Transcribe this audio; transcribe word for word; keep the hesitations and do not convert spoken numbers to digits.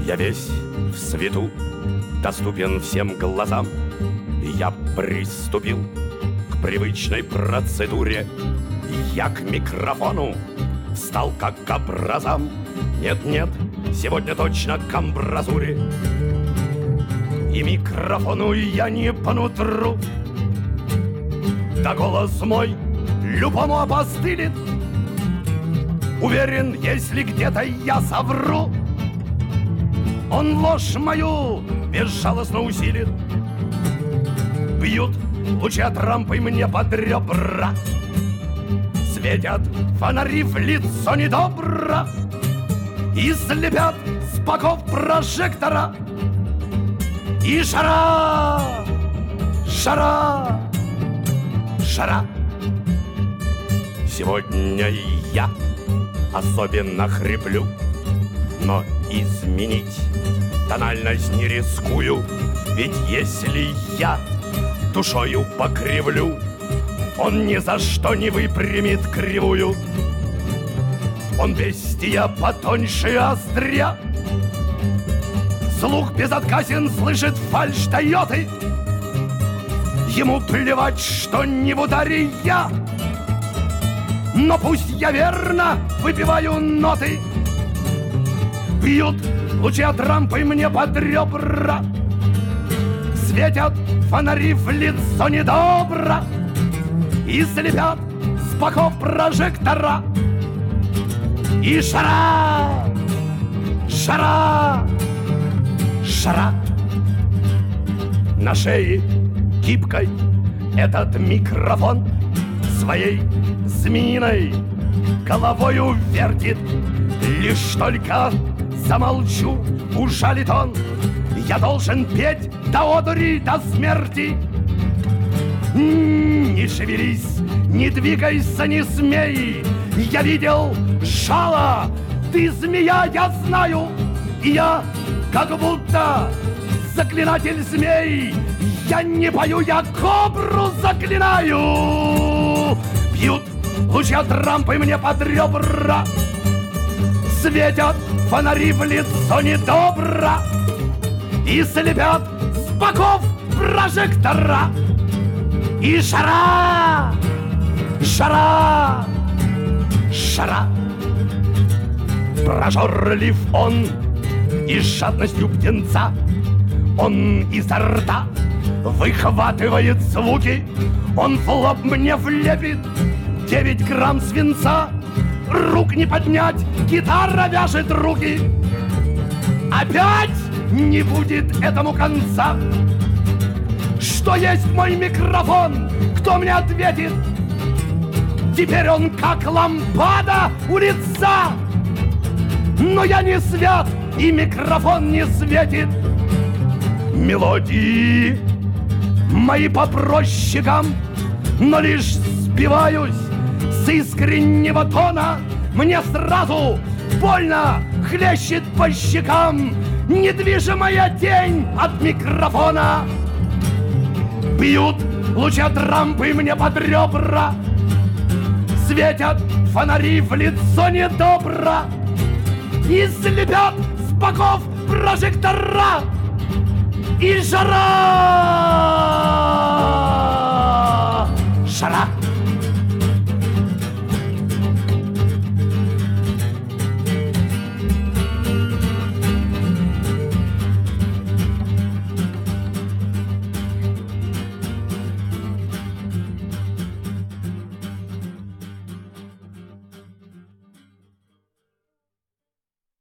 Я весь в свету, доступен всем глазам. Я приступил к привычной процедуре. Я к микрофону встал как к образам. Нет-нет, сегодня точно к амбразуре. И микрофону я не по нутру. Да голос мой любому опостылит. Уверен, если где-то я совру, он ложь мою безжалостно усилит. Бьют лучи от рампы мне под ребра, светят фонари в лицо недобро и слепят с боков прожектора. И жара, жара, жара. Сегодня я особенно хриплю, но изменить тональность не рискую. Ведь если я душою покривлю, он ни за что не выпрямит кривую. Он бестия потоньше остря, слух безотказен, слышит фальшь Тойоты. Ему плевать, что не в ударе я, но пусть я верно выпиваю ноты. Бьют лучи от рампы мне под ребра, светят фонари в лицо недобро и слепят с боков прожектора. И жара, жара, жара. На шее гибкой этот микрофон своей змеиной головою вертит. Лишь только замолчу, ужалит он. Я должен петь до одури, до смерти. Не шевелись, не двигайся, не смей. Я видел жало, ты змея, я знаю. И я как будто заклинатель змей. Я не пою, я кобру заклинаю. Бьют лучи от рампы мне под ребра, светят фонари в лицо недобро и слепят с боков прожектора. И жара, жара, жара. Прожорлив он и с жадностью птенца, он изо рта выхватывает звуки. Он в лоб мне влепит девять грамм свинца. Рук не поднять, гитара вяжет руки. Опять не будет этому конца. Что есть мой микрофон? Кто мне ответит? Теперь он как лампада у лица. Но я не свят, и микрофон не светит. Мелодии мои по прощикам, но лишь сбиваюсь с искреннего тона. Мне сразу больно хлещет по щекам недвижимая тень от микрофона. Бьют лучи от рампы мне под ребра, светят фонари в лицо недобро и слепят с боков прожектора. И жара, жара.